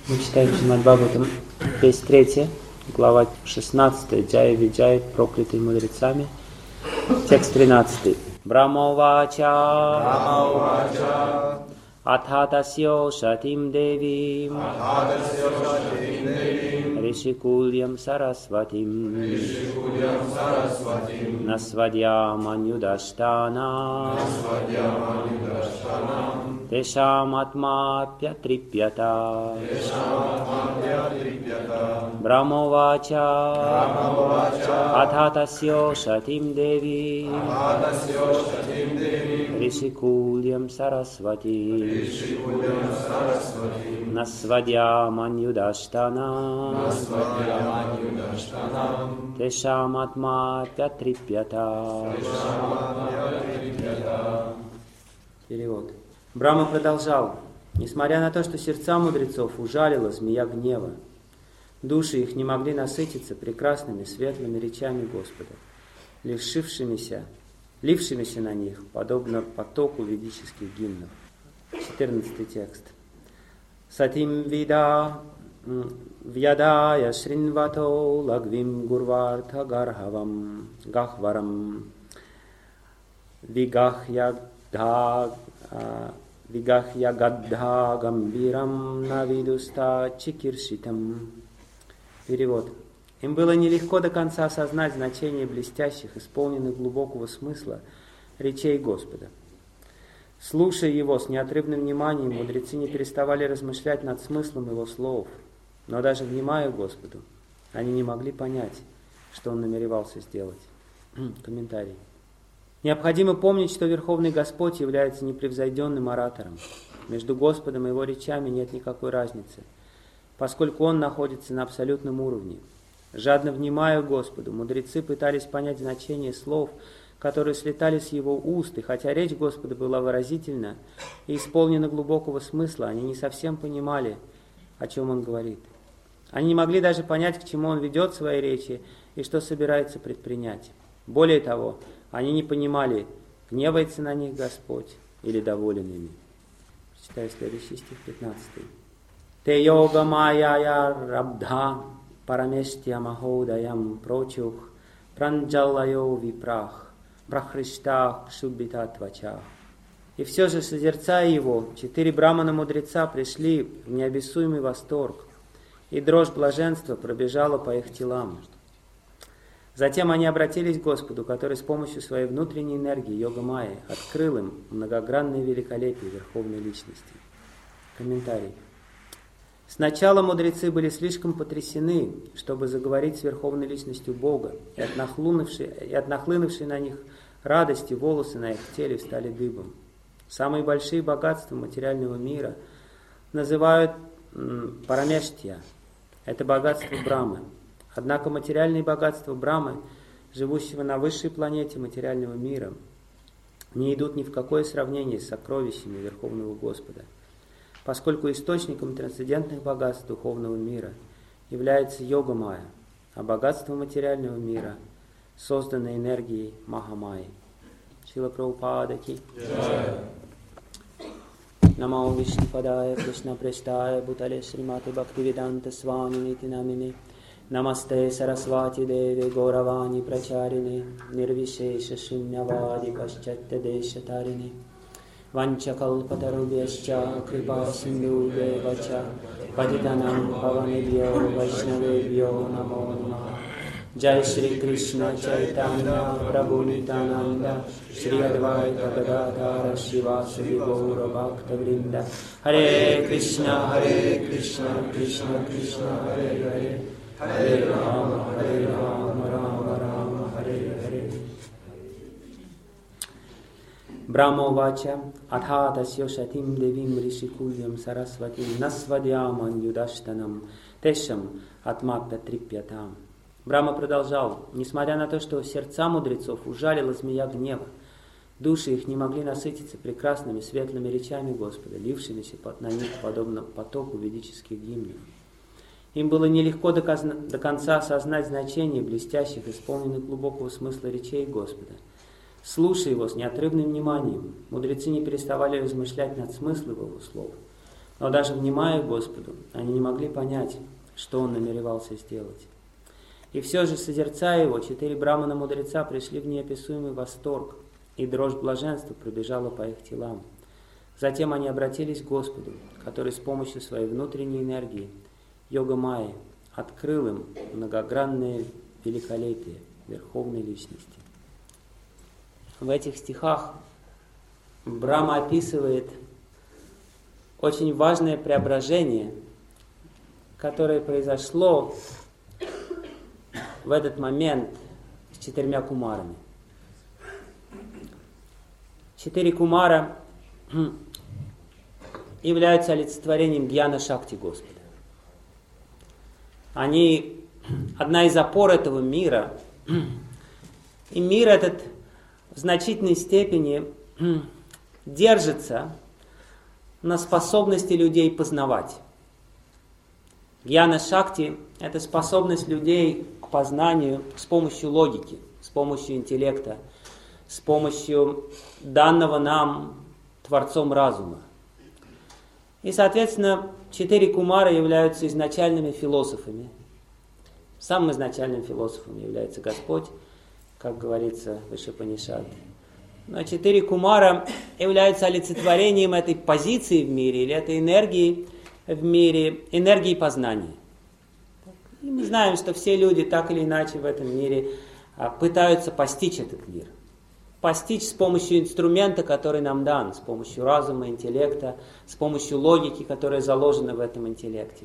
Мы читаем Шримад Бхагаватам, весь 3, глава 16, Джая Виджай, проклятый мудрецами, текст 13. Брамавача Атхатасьо Шатим Деви Ришикульям Сарасватим Насвадьям Анюдаштана Тешам Атмапья Трипьята Брамавача Атхатасьо Шатим Деви Ришикульям Сарасвати Насвадьям Анюдаштана Тешам Атмапья Трипьята. Перевод. Брахма продолжал. Несмотря на то, что сердца мудрецов ужалила змея гнева, души их не могли насытиться прекрасными светлыми речами Господа, лившимися на них, подобно потоку ведических гимнов. 14 текст. Сатим вида вьядая шринвато лагвим гурварта гархавам гахварам Вигахья гаддха гамбирам навидуста чикиршитам. Перевод. Им было нелегко до конца осознать значение блестящих, исполненных глубокого смысла речей Господа. Слушая его с неотрывным вниманием, мудрецы не переставали размышлять над смыслом его слов, но даже внимая Господу, они не могли понять, что он намеревался сделать. Комментарий. Необходимо помнить, что Верховный Господь является непревзойденным оратором. Между Господом и Его речами нет никакой разницы, поскольку Он находится на абсолютном уровне. Жадно внимая Господу, мудрецы пытались понять значение слов, которые слетали с Его уст, и хотя речь Господа была выразительна и исполнена глубокого смысла, они не совсем понимали, о чем Он говорит. Они не могли даже понять, к чему Он ведет свои речи и что собирается предпринять. Более того, они не понимали, гневается на них Господь или доволен ими. Читаю следующий стих, 15. Те йога майя рабдха парамештья маходаям прочух пранджалайо випрах брахриштах шуббитатвачах. И все же, созерцая его, 4 брамана-мудреца пришли в неописуемый восторг, и дрожь блаженства пробежала по их телам. Затем они обратились к Господу, который с помощью своей внутренней энергии, йога-майи, открыл им многогранное великолепие Верховной Личности. Комментарий. Сначала мудрецы были слишком потрясены, чтобы заговорить с Верховной Личностью Бога, и от нахлынувшей на них радости волосы на их теле встали дыбом. Самые большие богатства материального мира называют парамештья. Это богатство Брамы. Однако материальные богатства Брамы, живущего на высшей планете материального мира, не идут ни в какое сравнение с сокровищами Верховного Господа, поскольку источником трансцендентных богатств духовного мира является йога-майя, а богатство материального мира создано энергией Маха-майи. Шрила Прабхупада ки. Намо Вишнупадая Кришна Прештая Бутале Шримати Бхактивиданта Свами Нити Намини. Намасте Сарасвати Деви Горавани Прачарине Нирвишеша Шуньявади Пашчатта Дешатарини Ванчакалпатарубhyascha Крипа Синдхубhyeva Падитанам Паванебhyo Вайшнавебhyo Намо Намah. Джай Шри Кришна Чайтанья Прабху Нитянанда Шри Адвайта Гададхара Шривасади Гаура Бхакта Вринда. Харе Кришна, Кришна Кришна, Харе Харе, Харе Рама, Рама Рама, Харе Харе. Брамавача Атхатасьо Шатим Девим Ришикульям Сарасватим Насвадьям Анюдаштанам Тешам Атмапта Трипьятам. Брахма продолжал. Несмотря на то, что сердца мудрецов ужалила змея гнева, души их не могли насытиться прекрасными светлыми речами Господа, лившимися на них подобно потоку ведических гимнов. Им было нелегко до конца осознать значение блестящих, исполненных глубокого смысла речей Господа. Слушая его с неотрывным вниманием, мудрецы не переставали размышлять над смыслом его слов, Но даже внимая Господу, они не могли понять, что Он намеревался сделать. И все же, созерцая Его, 4 брамана-мудреца пришли в неописуемый восторг, и дрожь блаженства пробежала по их телам. Затем они обратились к Господу, который с помощью своей внутренней энергии, йога-майи, открыл им многогранное великолепие Верховной Личности. В этих стихах Брахма описывает очень важное преображение, которое произошло в этот момент с 4 кумарами. 4 кумара являются олицетворением гьяна шакти Господа. Они одна из опор этого мира. И мир этот в значительной степени держится на способности людей познавать. Гьяна шакти – это способность людей к познанию с помощью логики, с помощью интеллекта, с помощью данного нам Творцом разума. И, соответственно, 4 кумара являются изначальными философами. Самым изначальным философом является Господь, как говорится в Ишупанишаде. Но 4 кумара являются олицетворением этой позиции в мире, или этой энергии в мире, энергии познания. И мы знаем, что все люди так или иначе в этом мире пытаются постичь этот мир. Постичь с помощью инструмента, который нам дан, с помощью разума, интеллекта, с помощью логики, которая заложена в этом интеллекте.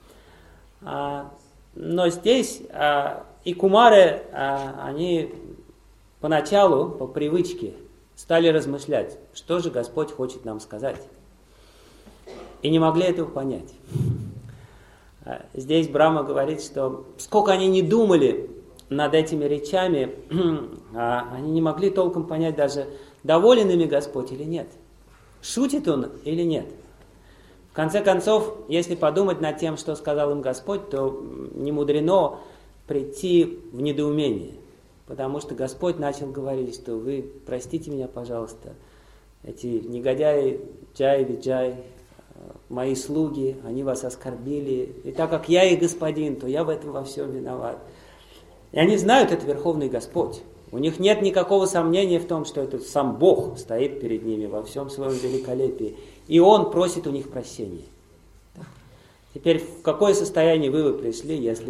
Но здесь и кумары, они поначалу, по привычке, стали размышлять, что же Господь хочет нам сказать. И не могли этого понять. Здесь Брахма говорит, что сколько они не думали над этими речами, они не могли толком понять даже, доволен ими Господь или нет. Шутит Он или нет. В конце концов, если подумать над тем, что сказал им Господь, то не мудрено прийти в недоумение. Потому что Господь начал говорить, что вы простите меня, пожалуйста, эти негодяи, Джай, Виджай, мои слуги, они вас оскорбили. И так как я их господин, то я в этом во всем виноват. И они знают, это Верховный Господь. У них нет никакого сомнения в том, что это сам Бог стоит перед ними во всем своем великолепии. И Он просит у них прощения. Теперь в какое состояние вы пришли, если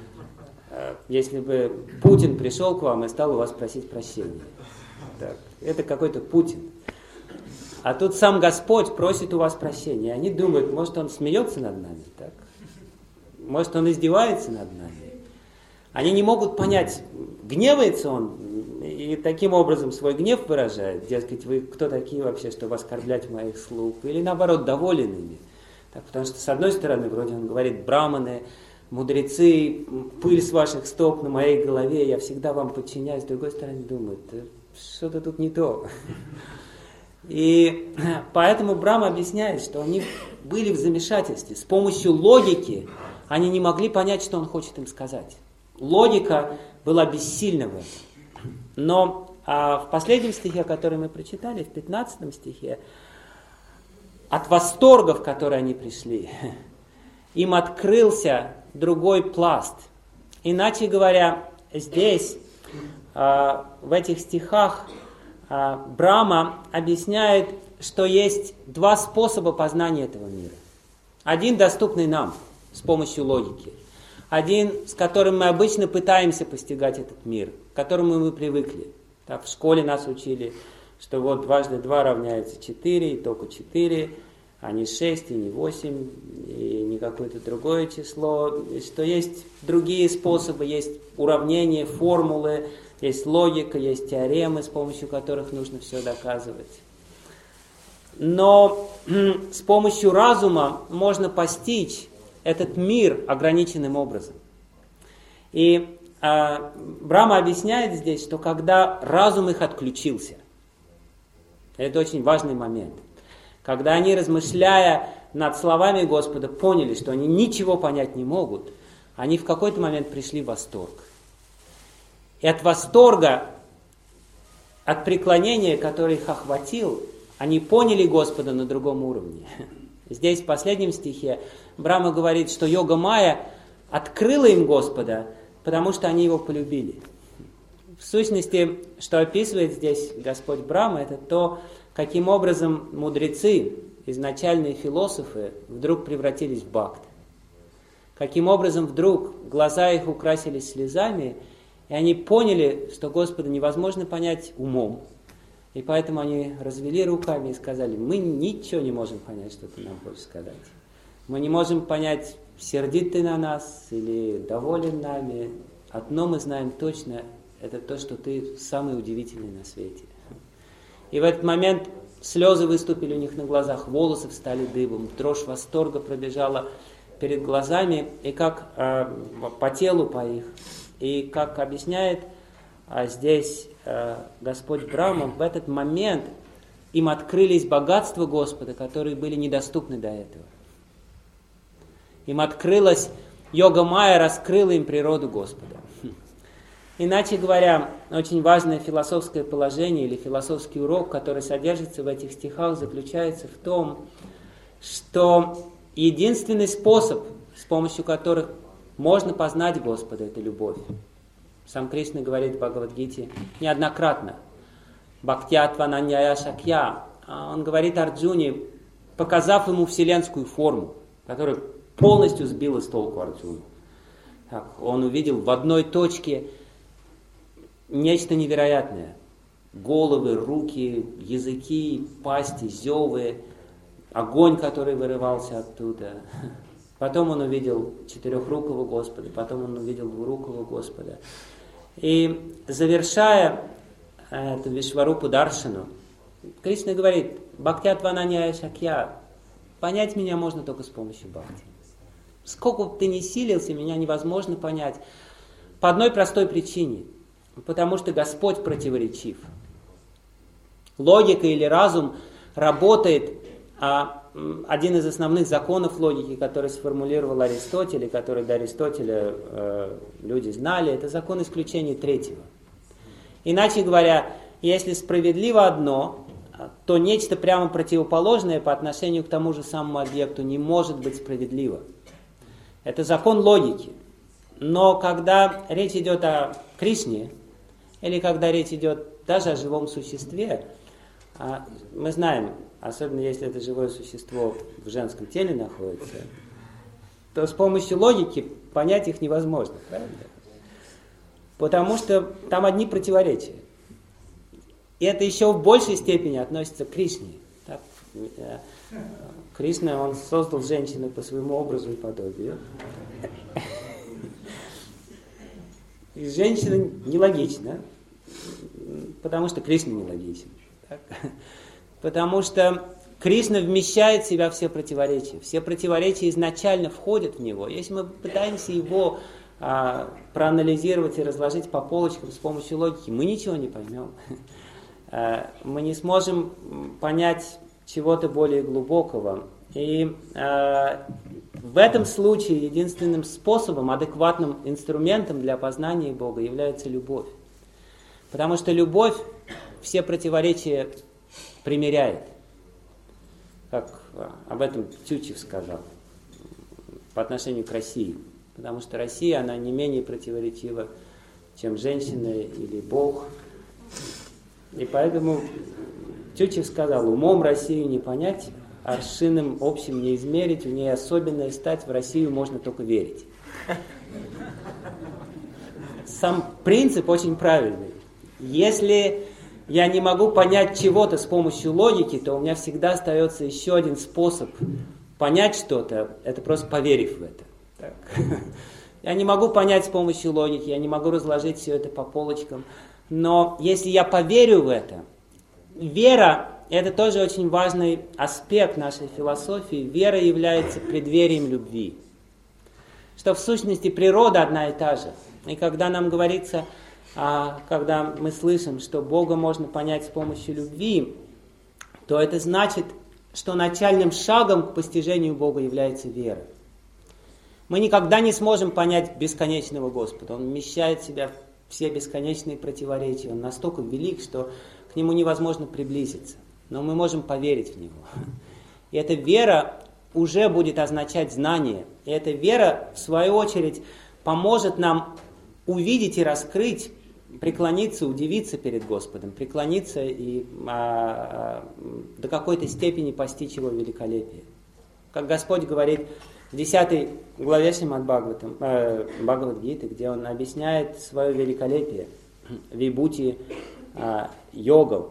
бы Путин пришел к вам и стал у вас просить прощения? Так, это какой-то Путин. А тут сам Господь просит у вас прощения. Они думают, может, Он смеется над нами, так? Может, Он издевается над нами. Они не могут понять, гневается Он и таким образом свой гнев выражает. Дескать, вы кто такие вообще, чтобы оскорблять моих слуг? Или наоборот, доволен ими. Так, потому что с одной стороны, вроде Он говорит, браманы, мудрецы, пыль с ваших стоп на моей голове, я всегда вам подчиняюсь. С другой стороны, думает, что-то тут не то. И поэтому Брахма объясняет, что они были в замешательстве. С помощью логики они не могли понять, что Он хочет им сказать. Логика была бессильна в этом. Но в последнем стихе, который мы прочитали, в 15 стихе, от восторга, в который они пришли, им открылся другой пласт. Иначе говоря, здесь, в этих стихах, Брахма объясняет, что есть 2 способа познания этого мира. Один доступный нам с помощью логики. Один, с которым мы обычно пытаемся постигать этот мир, к которому мы привыкли. Так, в школе нас учили, что вот 2 × 2 равняется 4, и только 4, а не 6, и не 8, и не какое-то другое число. И что есть другие способы, есть уравнения, формулы, есть логика, есть теоремы, с помощью которых нужно все доказывать. Но с помощью разума можно постичь этот мир ограниченным образом. И Брахма объясняет здесь, что когда разум их отключился, это очень важный момент, когда они, размышляя над словами Господа, поняли, что они ничего понять не могут, они в какой-то момент пришли в восторг. И от восторга, от преклонения, который их охватил, они поняли Господа на другом уровне. Здесь в последнем стихе Брахма говорит, что йога-майя открыла им Господа, потому что они его полюбили. В сущности, что описывает здесь Господь Брахма, это то, каким образом мудрецы, изначальные философы, вдруг превратились в бхакты. Каким образом вдруг глаза их украсились слезами, и они поняли, что Господа невозможно понять умом. И поэтому они развели руками и сказали: мы ничего не можем понять, что ты нам хочешь сказать. Мы не можем понять, сердит ты на нас или доволен нами. Одно мы знаем точно, это то, что ты самый удивительный на свете. И в этот момент слезы выступили у них на глазах, волосы встали дыбом, дрожь восторга пробежала перед глазами, и как по телу по их. И как объясняет здесь Господь Брахма, в этот момент им открылись богатства Господа, которые были недоступны до этого. Им открылась, йога-майя раскрыла им природу Господа. Иначе говоря, очень важное философское положение или философский урок, который содержится в этих стихах, заключается в том, что единственный способ, с помощью которых можно познать Господа, это любовь. Сам Кришна говорит в Бхагавад-гите неоднократно. Бхактья-твананьяя шакья. Он говорит Арджуне, показав ему вселенскую форму, которая полностью сбила с толку Арджуну. Так, он увидел в одной точке нечто невероятное. Головы, руки, языки, пасти, зевы, огонь, который вырывался оттуда. Потом он увидел четырехрукого Господа, потом он увидел двурукого Господа. И завершая эту Вишварупу Даршану, Кришна говорит: Бхактья-твананьяя шакья, понять меня можно только с помощью бхакти. Сколько бы ты ни силился, меня невозможно понять. По одной простой причине. Потому что Господь противоречив. Логика или разум работает, один из основных законов логики, который сформулировал Аристотель, и который до Аристотеля люди знали, это закон исключения третьего. Иначе говоря, если справедливо одно, то нечто прямо противоположное по отношению к тому же самому объекту не может быть справедливо. Это закон логики. Но когда речь идет о Кришне, или когда речь идет даже о живом существе, мы знаем, особенно если это живое существо в женском теле находится, то с помощью логики понять их невозможно, правильно? Потому что там одни противоречия. И это еще в большей степени относится к Кришне. Так? Кришна, он создал женщину по своему образу и подобию. И женщина нелогична, потому что Кришна нелогичен. Так? Потому что Кришна вмещает в себя все противоречия. Все противоречия изначально входят в него. Если мы пытаемся его проанализировать и разложить по полочкам с помощью логики, мы ничего не поймем. Мы не сможем понять чего-то более глубокого. И в этом случае единственным способом, адекватным инструментом для познания Бога является любовь. Потому что любовь все противоречия примиряет. Как об этом Тютчев сказал по отношению к России. Потому что Россия, она не менее противоречива, чем женщина или Бог. И поэтому Тютчев сказал: умом Россию не понять, аршином общим не измерить, у ней особенная стать, в Россию можно только верить. Сам принцип очень правильный. Если я не могу понять чего-то с помощью логики, то у меня всегда остается еще один способ понять что-то, это просто поверив в это. Так. Я не могу понять с помощью логики, я не могу разложить все это по полочкам, но если я поверю в это, вера – это тоже очень важный аспект нашей философии. Вера является преддверием любви. Что в сущности природа одна и та же. И когда нам говорится, когда мы слышим, что Бога можно понять с помощью любви, то это значит, что начальным шагом к постижению Бога является вера. Мы никогда не сможем понять бесконечного Господа. Он вмещает в себя все бесконечные противоречия. Он настолько велик, что к Нему невозможно приблизиться. Но мы можем поверить в Него. И эта вера уже будет означать знание. И эта вера, в свою очередь, поможет нам увидеть и раскрыть, преклониться, удивиться перед Господом, преклониться и до какой-то степени постичь Его великолепие. Как Господь говорит в 10 главе Шримад Бхагавад-гиты, где Он объясняет свое великолепие, вибути йогов,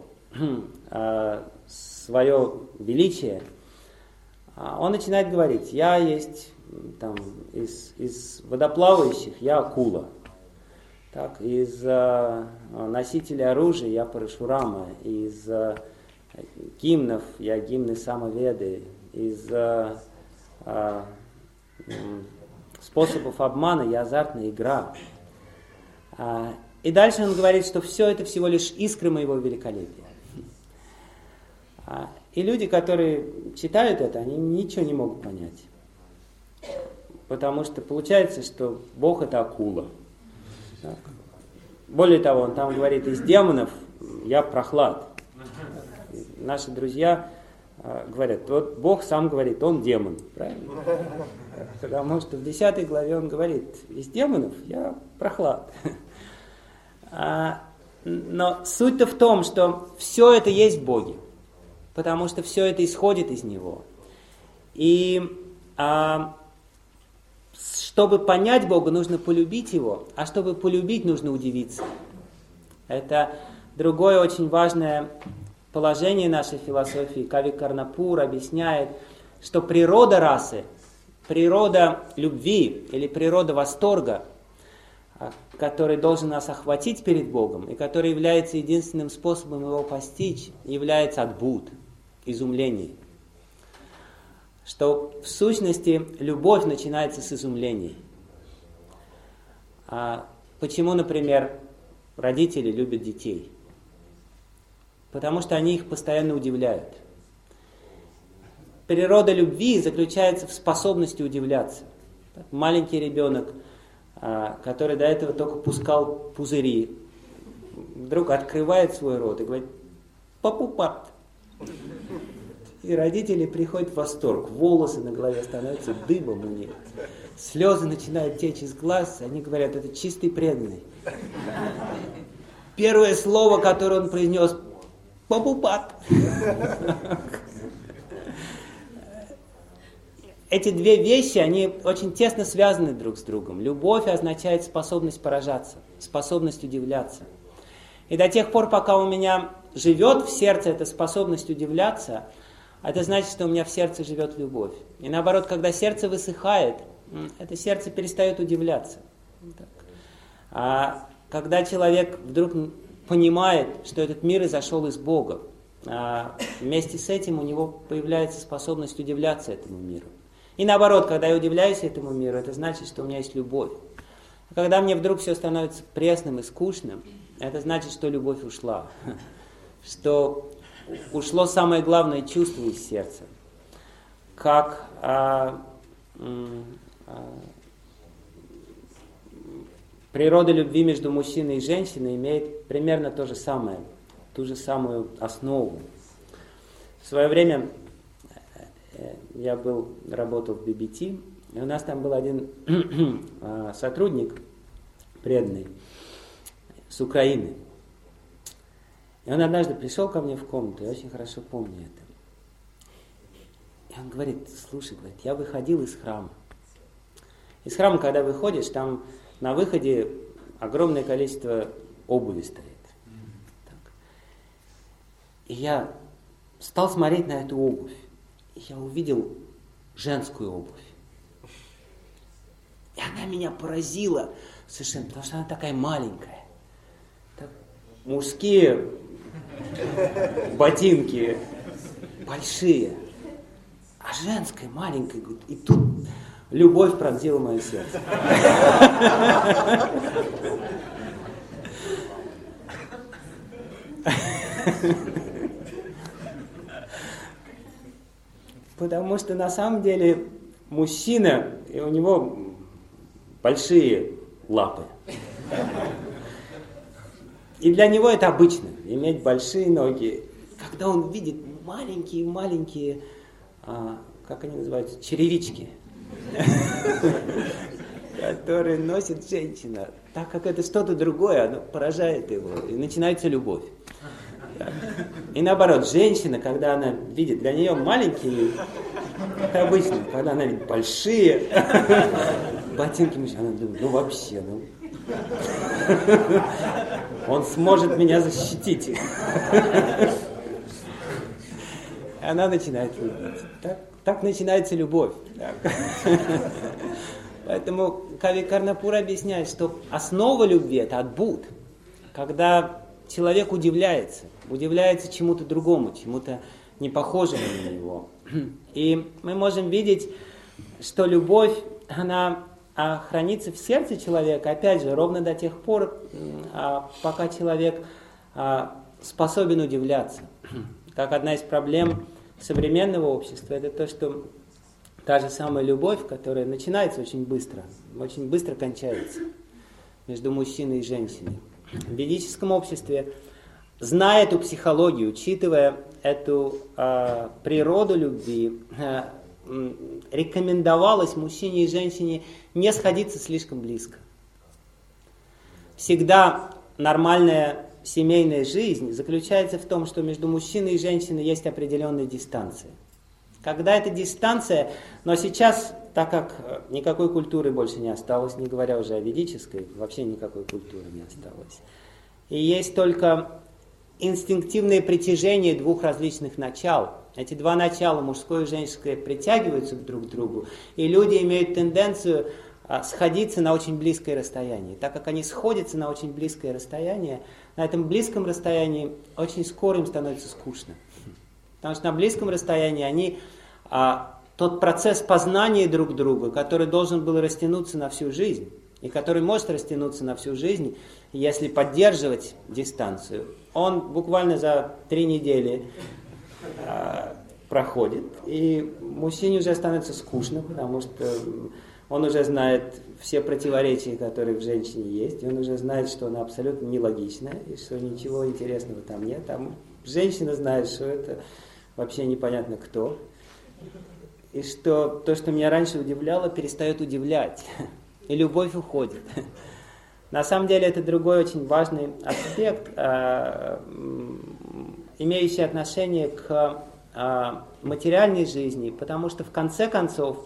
свое величие, Он начинает говорить: я есть там, из водоплавающих я акула, так, из носителя оружия я Парашурама, из гимнов я гимны Самаведы, из способов обмана я азартная игра. И дальше он говорит, что все это всего лишь искры моего великолепия. И люди, которые читают это, они ничего не могут понять. Потому что получается, что Бог это акула. Так. Более того, он там говорит: из демонов я прохлад. Наши друзья говорят: вот Бог сам говорит, он демон. Правильно? Потому что в 10 главе он говорит: из демонов я прохлад. Но суть-то в том, что все это есть в Боге. Потому что все это исходит из Него. И чтобы понять Бога, нужно полюбить Его, а чтобы полюбить, нужно удивиться. Это другое очень важное положение нашей философии. Кави Карнапур объясняет, что природа расы, природа любви или природа восторга, который должен нас охватить перед Богом и который является единственным способом Его постичь, является адбут, изумление. Что в сущности любовь начинается с изумления. Почему, например, родители любят детей? Потому что они их постоянно удивляют. Природа любви заключается в способности удивляться. Маленький ребенок, который до этого только пускал пузыри, вдруг открывает свой рот и говорит: «Папу-пап». И родители приходят в восторг, волосы на голове становятся дыбом у них, слезы начинают течь из глаз, они говорят: это чистый преданный. Первое слово, которое он произнес: «Папу-пап». Эти две вещи, они очень тесно связаны друг с другом. Любовь означает способность поражаться, способность удивляться. И до тех пор, пока у меня живет в сердце эта способность удивляться, это значит, что у меня в сердце живет любовь. И наоборот, когда сердце высыхает, это сердце перестает удивляться. А когда человек вдруг понимает, что этот мир изошел из Бога, вместе с этим у него появляется способность удивляться этому миру. И наоборот, когда я удивляюсь этому миру, это значит, что у меня есть любовь. А когда мне вдруг все становится пресным и скучным, это значит, что любовь ушла. Что ушло самое главное чувство из сердца. Как природа любви между мужчиной и женщиной имеет примерно то же самое, ту же самую основу. В свое время я работал в BBT, и у нас там был один сотрудник преданный с Украины. И он однажды пришел ко мне в комнату, я очень хорошо помню это. И он говорит: слушай, говорит, я выходил из храма. Из храма, когда выходишь, там на выходе огромное количество обуви стоит. Так. И я стал смотреть на эту обувь. И я увидел женскую обувь. И она меня поразила совершенно, потому что она такая маленькая. Так, мужские ботинки большие, а женская маленькая. И тут любовь пронзила мое сердце. Потому что на самом деле мужчина, и у него большие лапы. И для него это обычно, иметь большие ноги. Когда он видит маленькие-маленькие как они называются, черевички, которые носит женщина, так как это что-то другое, оно поражает его, и начинается любовь. И наоборот, женщина, когда она видит, для нее маленькие, это обычно, когда она видит большие ботинки, она думает, ну вообще, он сможет меня защитить. Она начинает любить. Так начинается любовь. Поэтому Кави Карнапура объясняет, что основа любви – это адбут. Когда человек удивляется чему-то другому, чему-то не похожему на него. И мы можем видеть, что любовь, она хранится в сердце человека, опять же, ровно до тех пор, пока человек способен удивляться. Как одна из проблем современного общества, это то, что та же самая любовь, которая начинается очень быстро кончается между мужчиной и женщиной. В ведическом обществе, зная эту психологию, учитывая эту природу любви, рекомендовалось мужчине и женщине не сходиться слишком близко. Всегда нормальная семейная жизнь заключается в том, что между мужчиной и женщиной есть определенная дистанция. Когда эта дистанция, но сейчас, так как никакой культуры больше не осталось, не говоря уже о ведической, вообще никакой культуры не осталось, и есть только инстинктивное притяжение двух различных начал. Эти два начала, мужское и женское, притягиваются друг к другу, и люди имеют тенденцию сходиться на очень близкое расстояние. Так как они сходятся на очень близкое расстояние, на этом близком расстоянии очень скоро им становится скучно. Потому что на близком расстоянии тот процесс познания друг друга, который должен был растянуться на всю жизнь, и который может растянуться на всю жизнь, если поддерживать дистанцию, он буквально за 3 недели проходит, и мужчине уже становится скучно, потому что он уже знает все противоречия, которые в женщине есть, и он уже знает, что она абсолютно нелогичная, и что ничего интересного там нет. Там женщина знает, что это вообще непонятно кто, и что то, что меня раньше удивляло, перестает удивлять, и любовь уходит. На самом деле это другой очень важный аспект, имеющий отношение к материальной жизни, потому что в конце концов,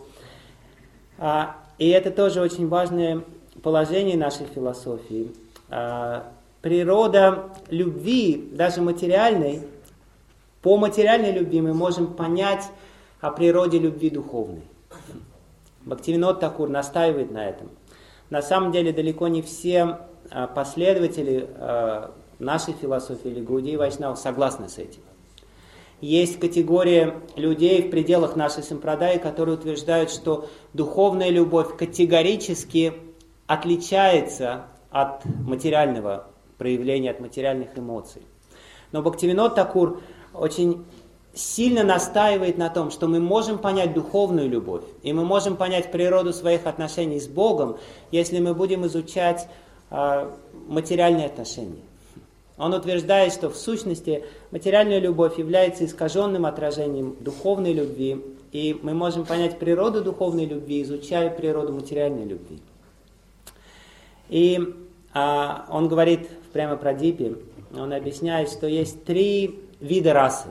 и это тоже очень важное положение нашей философии, природа любви, даже материальной, по материальной любви мы можем понять о природе любви духовной. Бхактивинод Такур настаивает на этом. На самом деле далеко не все последователи нашей философии или Гаудии Вайшнава согласны с этим. Есть категория людей в пределах нашей сампрадаи, которые утверждают, что духовная любовь категорически отличается от материального проявления, от материальных эмоций. Но Бхактивинод Такур очень сильно настаивает на том, что мы можем понять духовную любовь, и мы можем понять природу своих отношений с Богом, если мы будем изучать материальные отношения. Он утверждает, что в сущности материальная любовь является искаженным отражением духовной любви, и мы можем понять природу духовной любви, изучая природу материальной любви. И он говорит в Према-Прадипе, он объясняет, что есть 3 вида расы.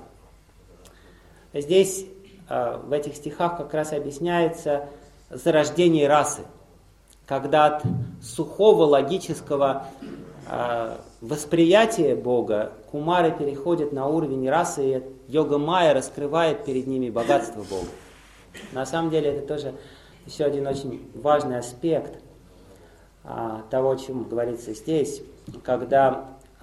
Здесь в этих стихах как раз объясняется зарождение расы, когда от сухого логического восприятие Бога кумары переходят на уровень расы, и йога-майя раскрывает перед ними богатство Бога. На самом деле это тоже еще один очень важный аспект того, о чем говорится здесь, когда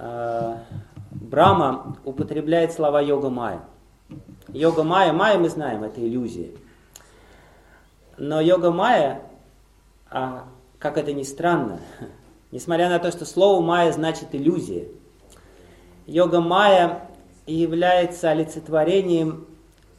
Брахма употребляет слова йога-майя. Йога-майя, майя мы знаем, это иллюзия. Но йога-майя, как это ни странно, несмотря на то, что слово майя значит иллюзия, йога-майя является олицетворением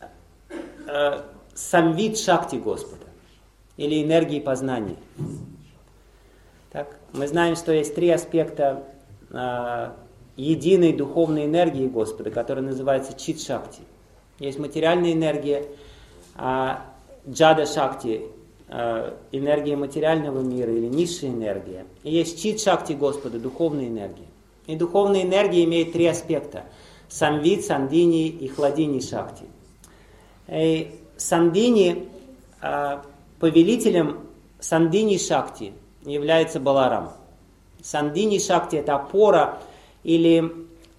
самвид шакти Господа, или энергии познания. Так, мы знаем, что есть 3 аспекта единой духовной энергии Господа, которая называется чит-шакти. Есть материальная энергия, джада шакти, энергия материального мира или низшая энергия. И есть чит шакти Господа, духовная энергия. И духовная энергия имеет три аспекта: самвид, сандини и хладини шакти. И сандини, повелителем сандини шакти является Баларам. Сандини шакти — это опора или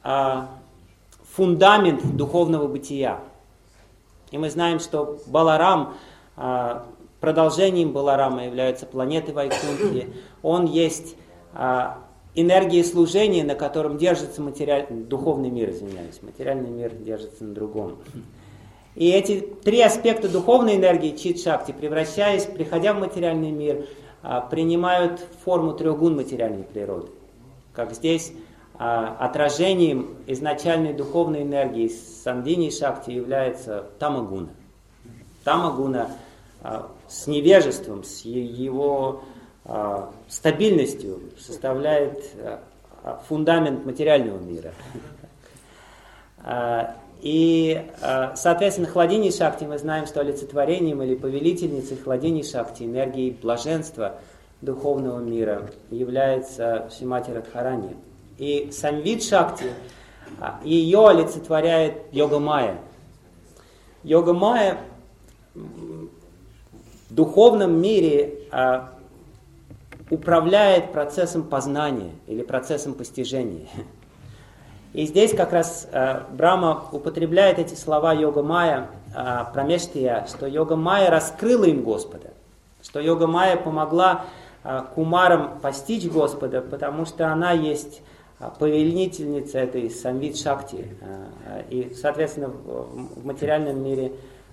фундамент духовного бытия. И мы знаем, что Баларам, продолжением Баларама являются планеты Вайкунтхи. Он есть энергия служения, на котором держится духовный мир, материальный мир держится на другом. И эти три аспекта духовной энергии, чит-шакти, приходя в материальный мир, принимают форму трех гун материальной природы. Как здесь отражением изначальной духовной энергии сандини шакти является тамагуна. Тамагуна с невежеством, с его стабильностью составляет фундамент материального мира. И, соответственно, хладини шакти, мы знаем, что олицетворением или повелительницей хладини шакти, энергией блаженства духовного мира, является Шримати Радхарани. И самвид шакти, ее олицетворяет йога майя. Йога майя в духовном мире управляет процессом познания или процессом постижения. И здесь как раз Брахма употребляет эти слова йога майя, прамештия, что йога майя раскрыла им Господа, что йога майя помогла кумарам постичь Господа, потому что она есть повелительница этой самвид шакти. И, соответственно, в материальном мире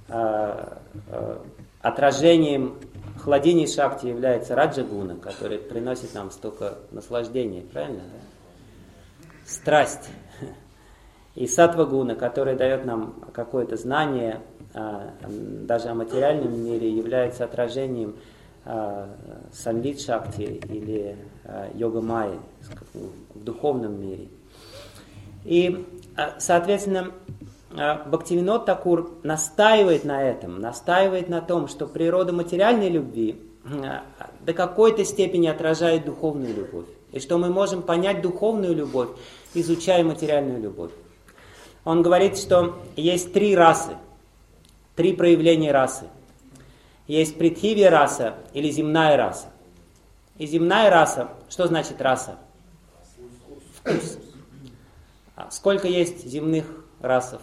отражением хладини шакти является раджагуна, который приносит нам столько наслаждения, правильно? Страсть. И саттвагуна, который дает нам какое-то знание, даже о материальном мире, является отражением самвид шакти или йога майи в духовном мире. И, соответственно, Бхактивинод Такур настаивает на этом, настаивает на том, что природа материальной любви до какой-то степени отражает духовную любовь. И что мы можем понять духовную любовь, изучая материальную любовь. Он говорит, что есть три расы, три проявления расы. Есть притхивья раса или земная раса. И земная раса, что значит раса? Вкус. Сколько есть земных расов?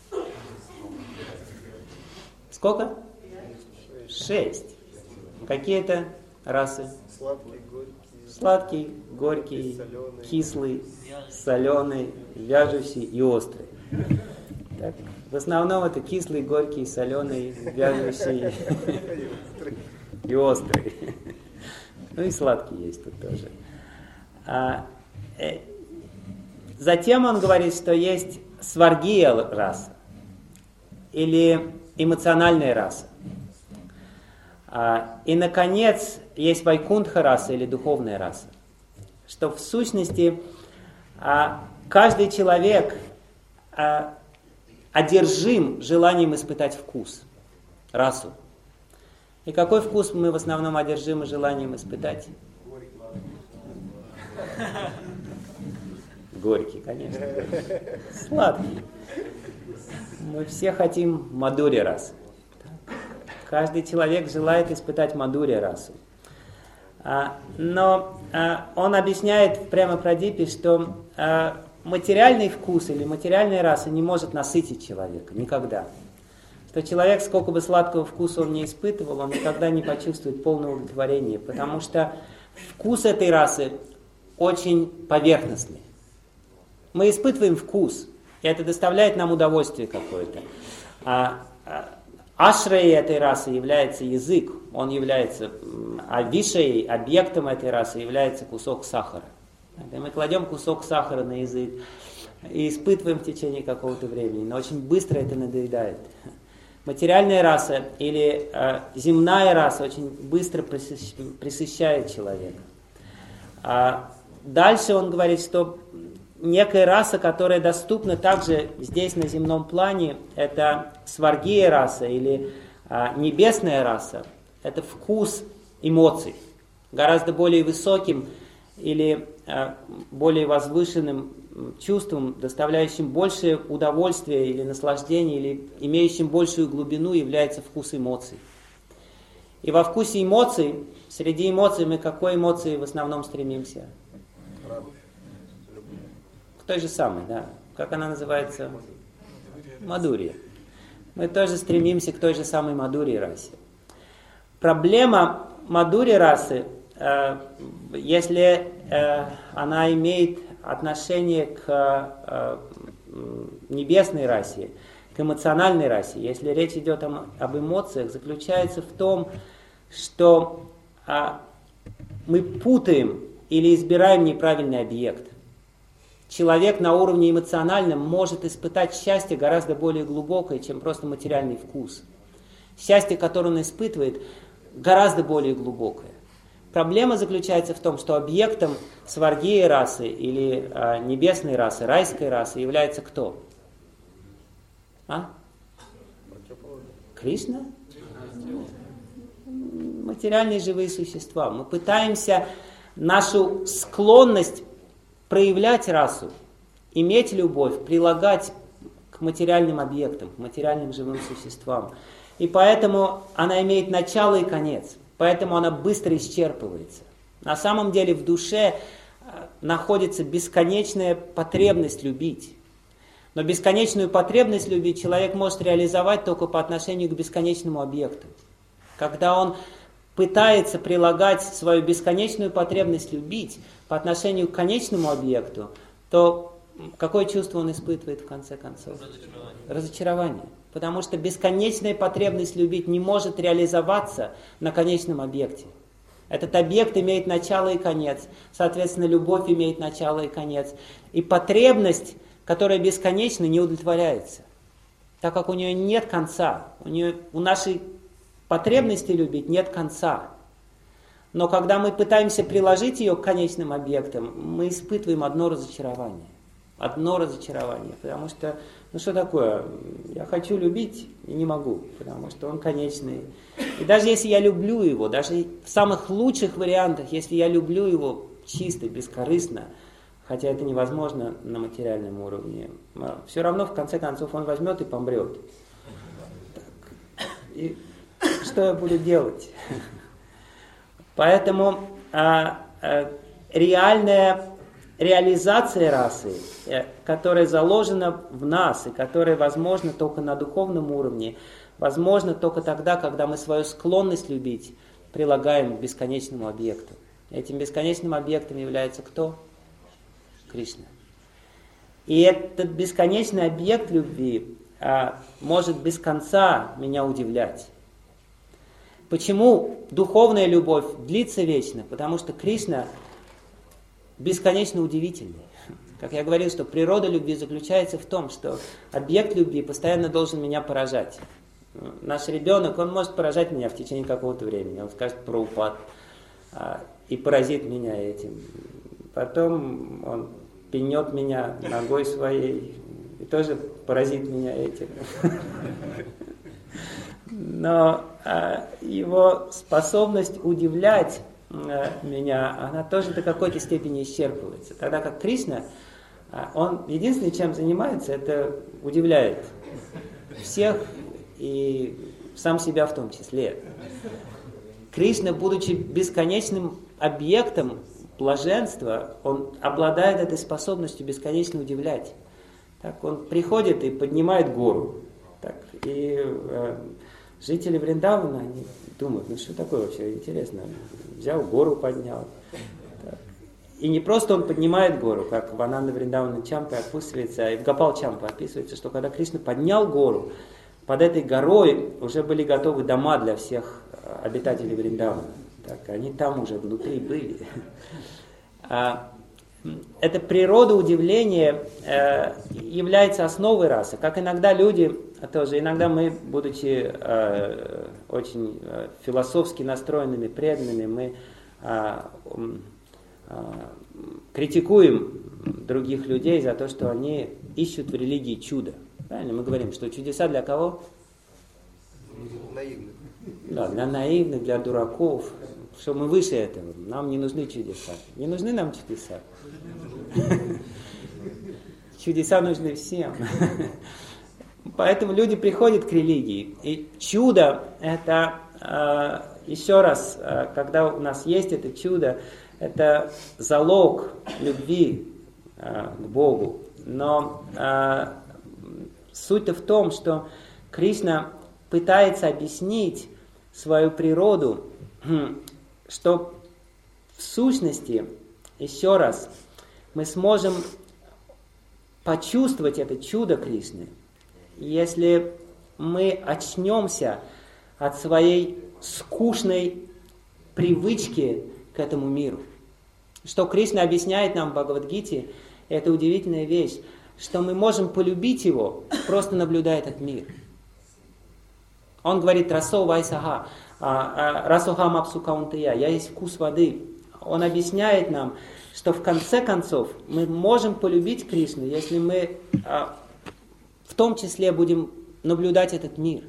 Сколько? 6. Какие это расы? Сладкий, горький, кислый, соленый, вяжущий и острый. Так, в основном это кислый, горький, соленый, вяжущий и острый. Ну и сладкий есть тут тоже. Затем он говорит, что есть сваргия раса или эмоциональная раса. И, наконец, есть вайкунтха раса или духовная раса. Что в сущности каждый человек одержим желанием испытать вкус, расу. И какой вкус мы в основном одержимы желанием испытать? Горький, конечно. Сладкий. Мы все хотим мадхурья расы. Каждый человек желает испытать мадхурья расу. Но он объясняет в Према-Прадипе, что материальный вкус или материальная раса не может насытить человека никогда. Что человек, сколько бы сладкого вкуса он не испытывал, он никогда не почувствует полного удовлетворения, потому что вкус этой расы очень поверхностный. Мы испытываем вкус, и это доставляет нам удовольствие какое-то. Ашрей этой расы является язык, он является вишей, объектом этой расы является кусок сахара. И мы кладем кусок сахара на язык и испытываем в течение какого-то времени, но очень быстро это надоедает. Материальная раса или земная раса очень быстро пресыщает человека. Дальше он говорит, что некая раса, которая доступна также здесь на земном плане, это сваргия раса или Небесная раса – это вкус эмоций, гораздо более высоким или более возвышенным чувством, доставляющим большее удовольствие или наслаждение, или имеющим большую глубину, является вкус эмоций. И во вкусе эмоций, среди эмоций мы к какой эмоции в основном стремимся? К той же самой, да. Как она называется? Мадурья. Мы тоже стремимся к той же самой Мадурьи расе. Проблема Мадурьи расы, если она имеет отношение к небесной расе, к эмоциональной расе, если речь идет об эмоциях, заключается в том, что мы путаем или избираем неправильный объект. Человек на уровне эмоциональном может испытать счастье гораздо более глубокое, чем просто материальный вкус. Счастье, которое он испытывает, гораздо более глубокое. Проблема заключается в том, что объектом сваргии расы или небесной расы, райской расы является кто? Кришна? Материальные живые существа. Мы пытаемся нашу склонность проявлять расу, иметь любовь, прилагать к материальным объектам, к материальным живым существам. И поэтому она имеет начало и конец. Поэтому она быстро исчерпывается. На самом деле в душе находится бесконечная потребность любить. Но бесконечную потребность любить человек может реализовать только по отношению к бесконечному объекту. Когда он пытается прилагать свою бесконечную потребность любить по отношению к конечному объекту, то какое чувство он испытывает в конце концов? Разочарование. Потому что бесконечная потребность любить не может реализоваться на конечном объекте. Этот объект имеет начало и конец. Соответственно, любовь имеет начало и конец. И потребность, которая бесконечна, не удовлетворяется. Так как у нее нет конца. У нашей потребности любить нет конца. Но когда мы пытаемся приложить ее к конечным объектам, мы испытываем одно разочарование. Одно разочарование. Потому что, что такое? Я хочу любить и не могу, потому что он конечный. И даже если я люблю его, даже в самых лучших вариантах, если я люблю его чисто, бескорыстно, хотя это невозможно на материальном уровне, все равно в конце концов он возьмет и помрет. Так. И что я буду делать? Поэтому реализация расы, которая заложена в нас и которая возможна только на духовном уровне, возможна только тогда, когда мы свою склонность любить прилагаем к бесконечному объекту. Этим бесконечным объектом является кто? Кришна. И этот бесконечный объект любви может без конца меня удивлять. Почему духовная любовь длится вечно? Потому что Кришна бесконечно удивительный. Как я говорил, что природа любви заключается в том, что объект любви постоянно должен меня поражать. Наш ребенок, он может поражать меня в течение какого-то времени. Он скажет Прабхупад и поразит меня этим. Потом он пнет меня ногой своей и тоже поразит меня этим. Но его способность удивлять меня, она тоже до какой-то степени исчерпывается. Тогда как Кришна, он единственное, чем занимается, это удивляет всех и сам себя в том числе. Кришна, будучи бесконечным объектом блаженства, он обладает этой способностью бесконечно удивлять. Так он приходит и поднимает гору. Так, и жители Вриндавана, они думают, что такое вообще интересно. Взял гору, поднял. Так. И не просто он поднимает гору, как в Ананда Вриндавана Чампе описывается, и в Гопал Чампе описывается, что когда Кришна поднял гору, под этой горой уже были готовы дома для всех обитателей Вриндавана. Так, они там уже внутри были. Эта природа удивления является основой расы. Как иногда люди, тоже иногда мы, будучи очень философски настроенными, преданными, мы критикуем других людей за то, что они ищут в религии чудо. Правильно? Мы говорим, что чудеса для кого? наивных. Да, для наивных, для дураков, что мы выше этого. Нам не нужны чудеса. Не нужны нам чудеса. Чудеса нужны всем. Поэтому люди приходят к религии. И чудо это, еще раз, когда у нас есть это чудо, это залог любви к Богу. Но суть-то в том, что Кришна пытается объяснить свою природу, что в сущности, еще раз, мы сможем почувствовать это чудо Кришны, если мы очнемся от своей скучной привычки к этому миру. Что Кришна объясняет нам в Бхагавад-гите, это удивительная вещь, что мы можем полюбить его, просто наблюдая этот мир. Он говорит «Расо вайсаха», «Расохам апсукаунтая», «Я есть вкус воды». Он объясняет нам, что в конце концов мы можем полюбить Кришну, если мы в том числе будем наблюдать этот мир.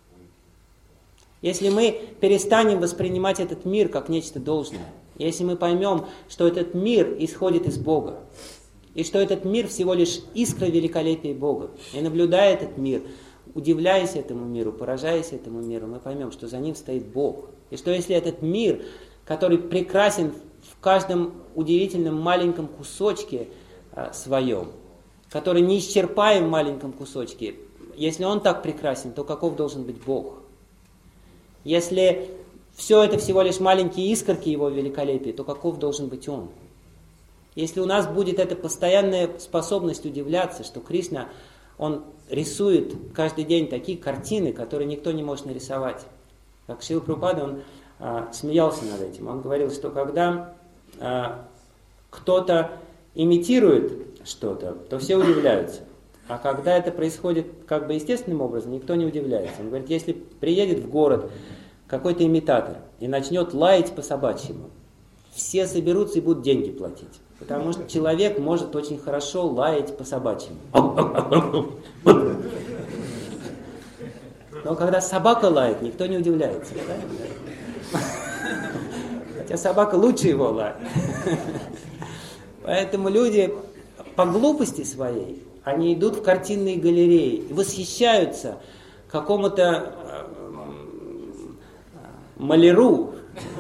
Если мы перестанем воспринимать этот мир как нечто должное, если мы поймем, что этот мир исходит из Бога, и что этот мир всего лишь искра великолепия Бога, и наблюдая этот мир, удивляясь этому миру, поражаясь этому миру, мы поймем, что за ним стоит Бог. И что если этот мир, который прекрасен в каждом удивительном маленьком кусочке своем, который неисчерпаем в маленьком кусочке, если он так прекрасен, то каков должен быть Бог? Если все это всего лишь маленькие искорки его великолепия, то каков должен быть он? Если у нас будет эта постоянная способность удивляться, что Кришна, он рисует каждый день такие картины, которые никто не может нарисовать. Как Шрила Прабхупада, он смеялся над этим. Он говорил, что когда кто-то имитирует что-то, то все удивляются. А когда это происходит как бы естественным образом, никто не удивляется. Он говорит, если приедет в город какой-то имитатор и начнет лаять по собачьему, все соберутся и будут деньги платить. Потому что человек может очень хорошо лаять по собачьему. Но когда собака лает, никто не удивляется. Да? Хотя собака лучше его лает. Поэтому люди по глупости своей, они идут в картинные галереи и восхищаются какому-то маляру,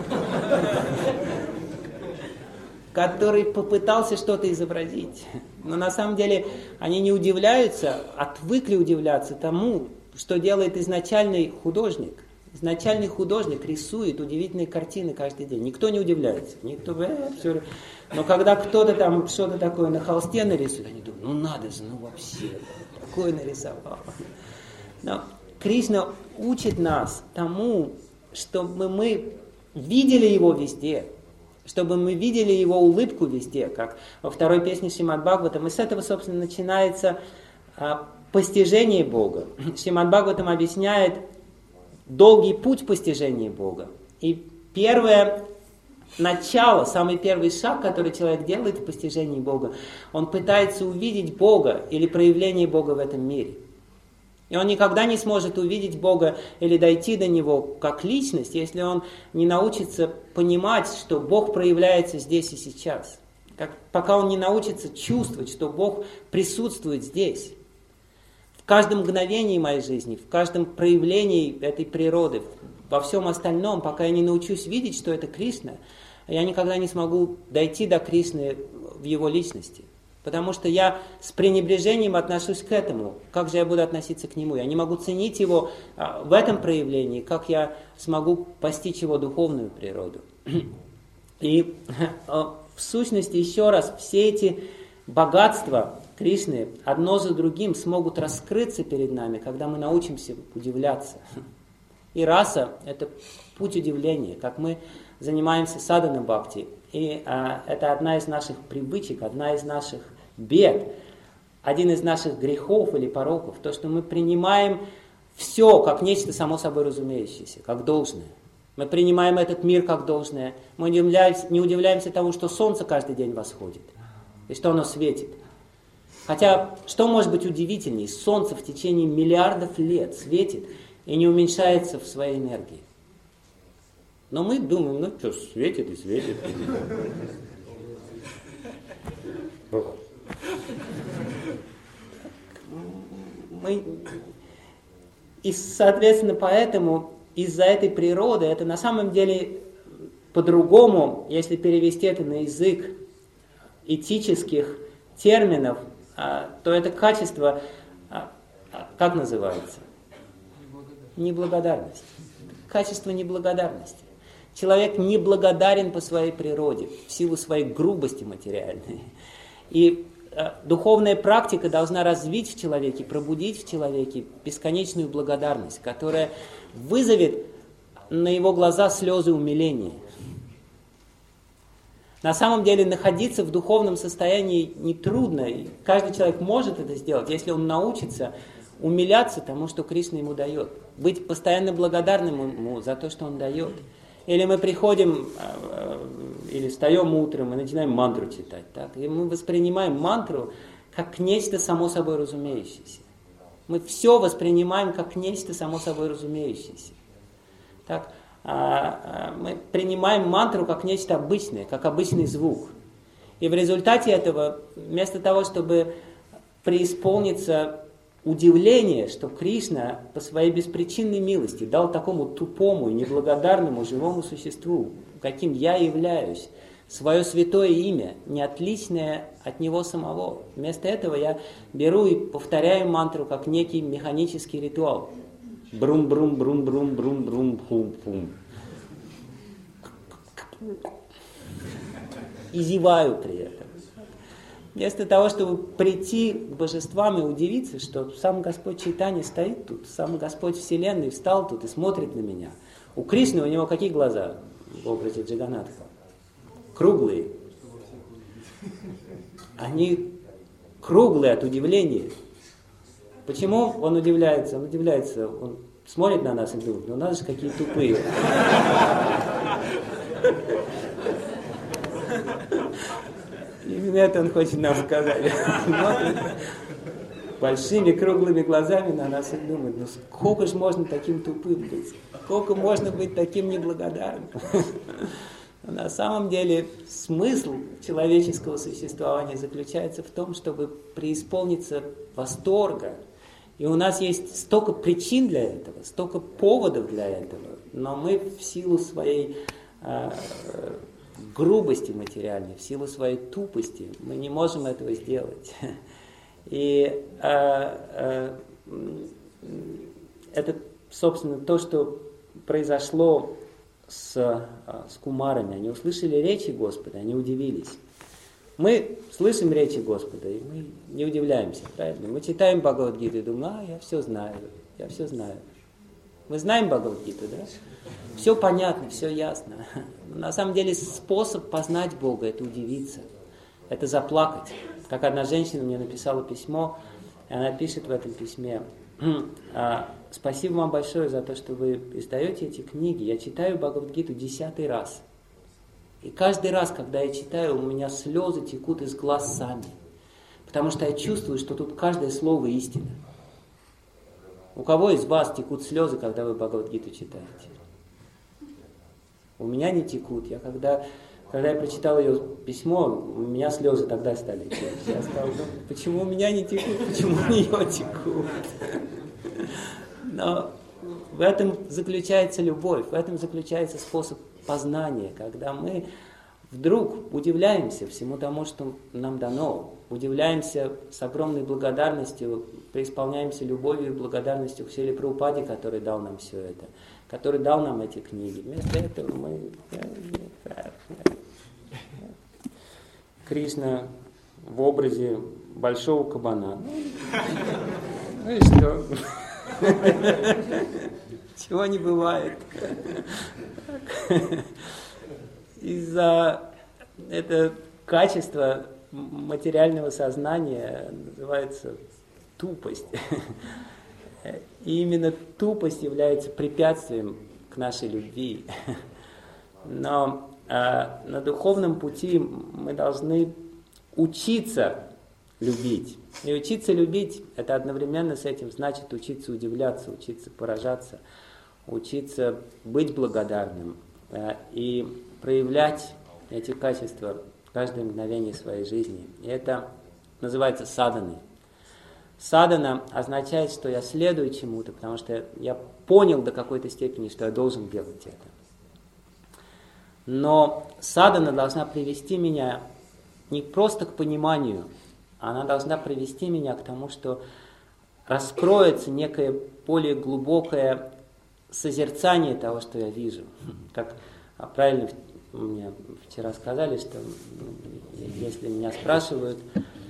который попытался что-то изобразить. Но на самом деле они не удивляются, отвыкли удивляться тому, что делает изначальный художник. Изначальный художник рисует удивительные картины каждый день. Никто не удивляется. Никто, все. Но когда кто-то там что-то такое на холсте нарисует, они думают, ну надо же, ну вообще, такое нарисовал. Но Кришна учит нас тому, чтобы мы видели его везде, чтобы мы видели его улыбку везде, как во второй песне Шримад Бхагаватам. И с этого, собственно, начинается постижение Бога. Шримад Бхагаватам объясняет долгий путь постижения Бога. И первое начало, самый первый шаг, который человек делает в постижении Бога, он пытается увидеть Бога или проявление Бога в этом мире. И он никогда не сможет увидеть Бога или дойти до Него как личность, если он не научится понимать, что Бог проявляется здесь и сейчас. Пока он не научится чувствовать, что Бог присутствует здесь. В каждом мгновении моей жизни, в каждом проявлении этой природы, во всем остальном, пока я не научусь видеть, что это Кришна, я никогда не смогу дойти до Кришны в Его личности. Потому что я с пренебрежением отношусь к этому. Как же я буду относиться к нему? Я не могу ценить его в этом проявлении, как я смогу постичь его духовную природу. И в сущности, еще раз, все эти богатства Кришны одно за другим смогут раскрыться перед нами, когда мы научимся удивляться. И раса – это путь удивления, как мы занимаемся садхана бхакти. И это одна из наших привычек, одна из наших бед, один из наших грехов или пороков, то, что мы принимаем все как нечто само собой разумеющееся, как должное. Мы принимаем этот мир как должное. Мы не удивляемся тому, что солнце каждый день восходит, и что оно светит. Хотя, что может быть удивительнее? Солнце в течение миллиардов лет светит, и не уменьшается в своей энергии. Но мы думаем, ну что, светит и светит. И, соответственно, поэтому из-за этой природы, это на самом деле по-другому, если перевести это на язык этических терминов, то это качество, как называется? Неблагодарность. Качество неблагодарности. Человек неблагодарен по своей природе, в силу своей грубости материальной. И духовная практика должна развить в человеке, пробудить в человеке бесконечную благодарность, которая вызовет на его глаза слезы умиления. На самом деле находиться в духовном состоянии нетрудно, и каждый человек может это сделать, если он научится умиляться тому, что Кришна ему дает, быть постоянно благодарным ему за то, что он дает. Или мы приходим, или встаем утром и начинаем мантру читать, так? И мы воспринимаем мантру как нечто само собой разумеющееся. Мы все воспринимаем как нечто само собой разумеющееся. Так? Мы принимаем мантру как нечто обычное, как обычный звук. И в результате этого, вместо того, чтобы преисполниться удивление, что Кришна по своей беспричинной милости дал такому тупому и неблагодарному живому существу, каким я являюсь, свое святое имя, не отличное от него самого. Вместо этого я беру и повторяю мантру как некий механический ритуал. Брум-брум-брум-брум-брум-брум-пум-пум. И зеваю при этом. Вместо того, чтобы прийти к божествам и удивиться, что сам Господь Чайтанья стоит тут, сам Господь Вселенной встал тут и смотрит на меня. У Кришны, у него какие глаза в образе Джаганатха? Круглые. Они круглые от удивления. Почему он удивляется? Он удивляется, он смотрит на нас и думает, ну надо же, какие тупые. Именно это он хочет нам сказать. Смотрит большими круглыми глазами на нас и думает, ну сколько же можно таким тупым быть? Сколько можно быть таким неблагодарным? Но на самом деле смысл человеческого существования заключается в том, чтобы преисполниться восторга. И у нас есть столько причин для этого, столько поводов для этого, но мы в силу своей грубости материальной, в силу своей тупости, мы не можем этого сделать. И это, собственно, то, что произошло с кумарами. Они услышали речи Господа, они удивились. Мы слышим речи Господа, и мы не удивляемся, правильно? Мы читаем Бхагавад-гиту и думаем, я все знаю. Мы знаем Бхагавад-гиту, да? Все понятно, все ясно. Но на самом деле способ познать Бога – это удивиться, это заплакать. Как одна женщина мне написала письмо, и она пишет в этом письме: «Спасибо вам большое за то, что вы издаете эти книги. Я читаю Бхагавад-гиту 10-й раз. И каждый раз, когда я читаю, у меня слезы текут из глаз сами. Потому что я чувствую, что тут каждое слово истина. У кого из вас текут слезы, когда вы Бхагавад-гиту читаете? У меня не текут. Когда я прочитал ее письмо, у меня слезы тогда стали течь. Я стал думать, почему у меня не текут, почему у нее текут. Но в этом заключается любовь, в этом заключается способ познания, когда мы вдруг удивляемся всему тому, что нам дано, удивляемся с огромной благодарностью, преисполняемся любовью и благодарностью к Шриле Прабхупаде, который дал нам все это, который дал нам эти книги. Вместо этого мы... Кришна в образе большого кабана. Ну и что? Чего не бывает. Из-за этого качества материального сознания называется тупость. И именно тупость является препятствием к нашей любви. Но на духовном пути мы должны учиться любить. И учиться любить, это одновременно с этим значит учиться удивляться, учиться поражаться, учиться быть благодарным и проявлять эти качества в каждое мгновение своей жизни. И это называется саданой. Садана означает, что я следую чему-то, потому что я понял до какой-то степени, что я должен делать это. Но садана должна привести меня не просто к пониманию, она должна привести меня к тому, что раскроется некое более глубокое созерцание того, что я вижу. Как правильно мне вчера сказали, что если меня спрашивают,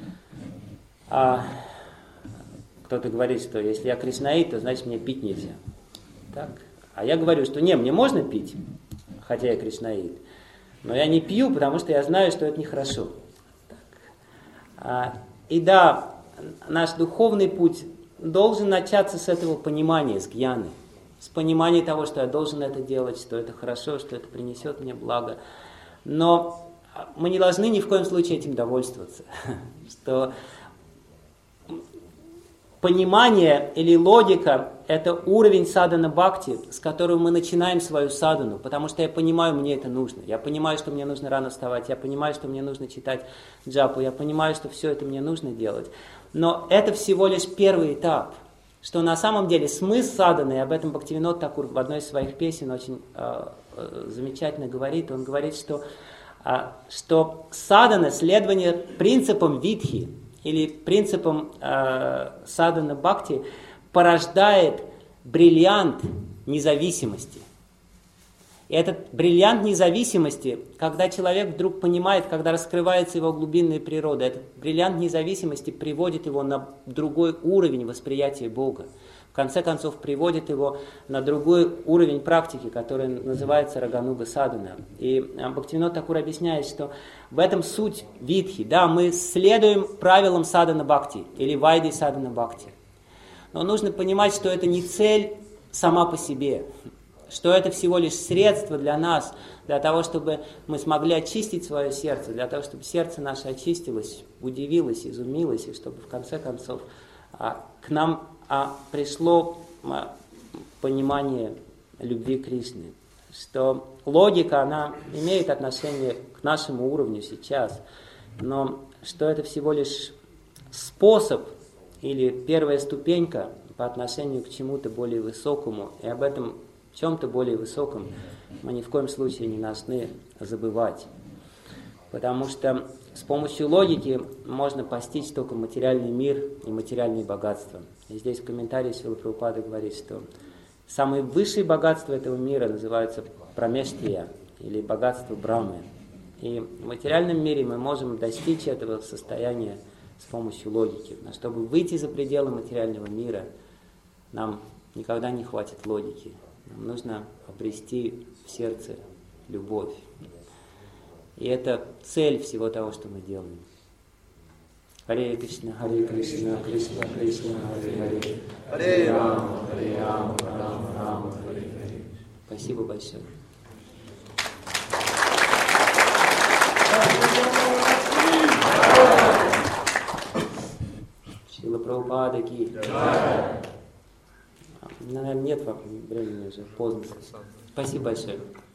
кто-то говорит, что если я кришнаит, то значит мне пить нельзя. Так? А я говорю, что не, мне можно пить, хотя я кришнаит, но я не пью, потому что я знаю, что это нехорошо. И да, наш духовный путь должен начаться с этого понимания, с гьяны, с понимания того, что я должен это делать, что это хорошо, что это принесет мне благо. Но мы не должны ни в коем случае этим довольствоваться, что понимание или логика – это уровень садана бхакти, с которого мы начинаем свою садану, потому что я понимаю, мне это нужно. Я понимаю, что мне нужно рано вставать, я понимаю, что мне нужно читать джапу, я понимаю, что все это мне нужно делать. Но это всего лишь первый этап, что на самом деле смысл саданы, и об этом Бхактивинод Такур в одной из своих песен очень замечательно говорит, он говорит, что садана, следование принципам видхи, или принципом садана бхакти порождает бриллиант независимости. И этот бриллиант независимости, когда человек вдруг понимает, когда раскрывается его глубинная природа, этот бриллиант независимости приводит его на другой уровень восприятия Бога. В конце концов, приводит его на другой уровень практики, который называется рагануга садхана. И Бхактивинод Такур объясняет, что в этом суть видхи. Да, мы следуем правилам садхана бхакти или вайды садхана бхакти. Но нужно понимать, что это не цель сама по себе, что это всего лишь средство для нас, для того, чтобы мы смогли очистить свое сердце, для того, чтобы сердце наше очистилось, удивилось, изумилось, и чтобы в конце концов к нам пришло понимание любви Кришны, что логика, она имеет отношение к нашему уровню сейчас, но что это всего лишь способ или первая ступенька по отношению к чему-то более высокому, и об этом чем-то более высоком мы ни в коем случае не должны забывать, потому что с помощью логики можно постичь только материальный мир и материальные богатства. И здесь в комментарии Шрила Прабхупада говорит, что самые высшие богатства этого мира называются прамештия, или богатство Брахмы. И в материальном мире мы можем достичь этого состояния с помощью логики. Но чтобы выйти за пределы материального мира, нам никогда не хватит логики. Нам нужно обрести в сердце любовь. И это цель всего того, что мы делаем. Харе Кришна, Кришна, Кришна, Харе, Харе Рама, Рама, Рама, Харе Харе. Спасибо большое. Шрила Прабхупада ки. Наверное, нет времени уже, поздно. Спасибо большое.